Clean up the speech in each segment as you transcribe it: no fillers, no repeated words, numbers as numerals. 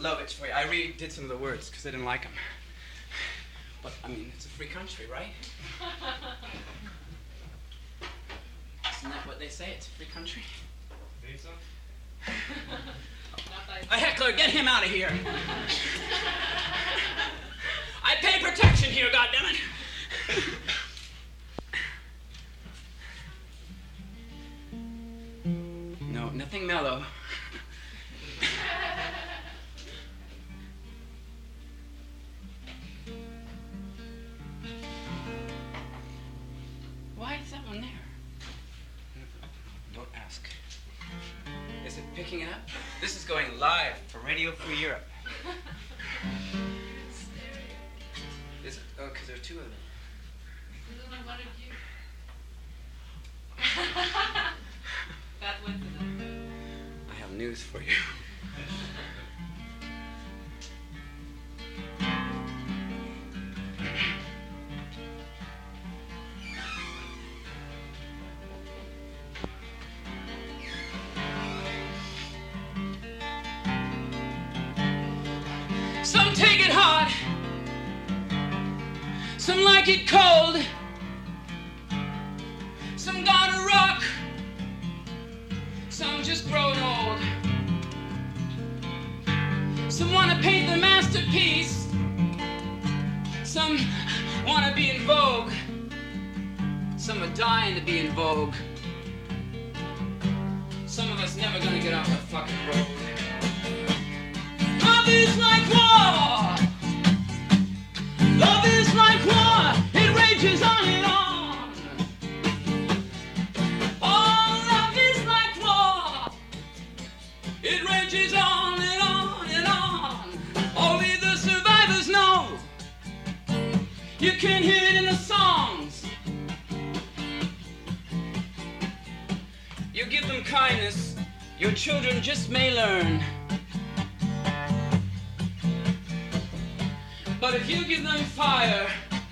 love it for you. I redid some of the words because I didn't like them. But, I mean, it's a free country, right? Isn't that what they say? It's a free country? Think so? A heckler, get him out of here. I pay protection here, goddammit. No, nothing mellow. Why is that one there? Don't ask. Is it picking it up? This is going live for Radio Free Europe. Is it? Oh, because there are two of them. There's only one of you. That was enough. I have news for you. Some take it hot, some like it cold, some gotta rock, some just growing old. Some wanna paint the masterpiece, some wanna be in vogue, some are dying to be in vogue. Some of us never gonna get off the fucking road. Love is like war. Love is like war. It rages on and on. Oh, love is like war. It rages on and on and on. Only the survivors know. You can hear it in the songs. You give them kindness, your children just may learn. But if you give them fire,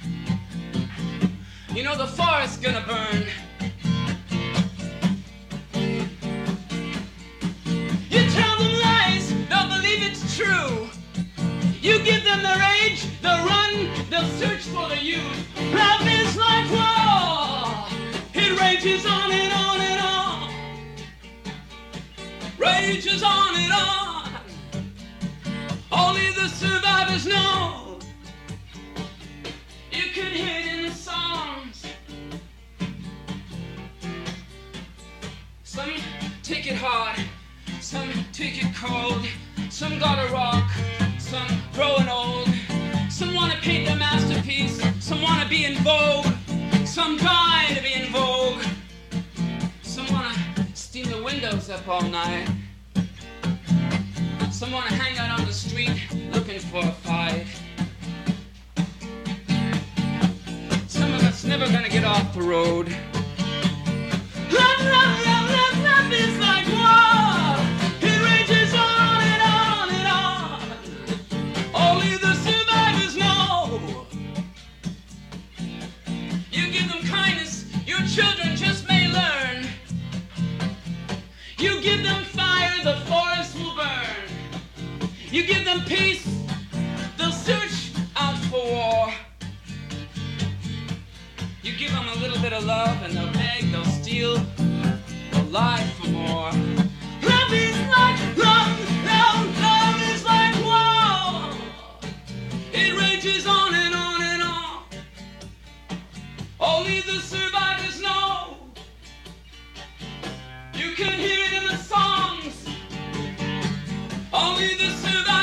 you know the forest's gonna burn. You tell them lies, they'll believe it's true. You give them their age, they'll run, they'll search for the youth. Love is like war, it rages on and on and on. Rages on and on. Only the survivors know. You can hear it in the songs. Some take it hard, some take it cold. Some gotta rock, some growing old. Some wanna paint their masterpiece, some wanna be in vogue. Some die to be in vogue. Some wanna steam the windows up all night. Some wanna hang out on the street looking for a fight. Some of us never gonna get off the road. Love, love, love, love, love is like war. It rages on and on and on. Only the survivors know. You give them kindness, your children just may learn. You give them fire, the forest will burn. You give them peace, they'll search out for war. You give them a little bit of love and they'll beg, they'll steal, they'll lie for more. Love is like love, love, love is like war. It rages on and on and on. Only the survivors know. You can hear it in the songs. Only the survivors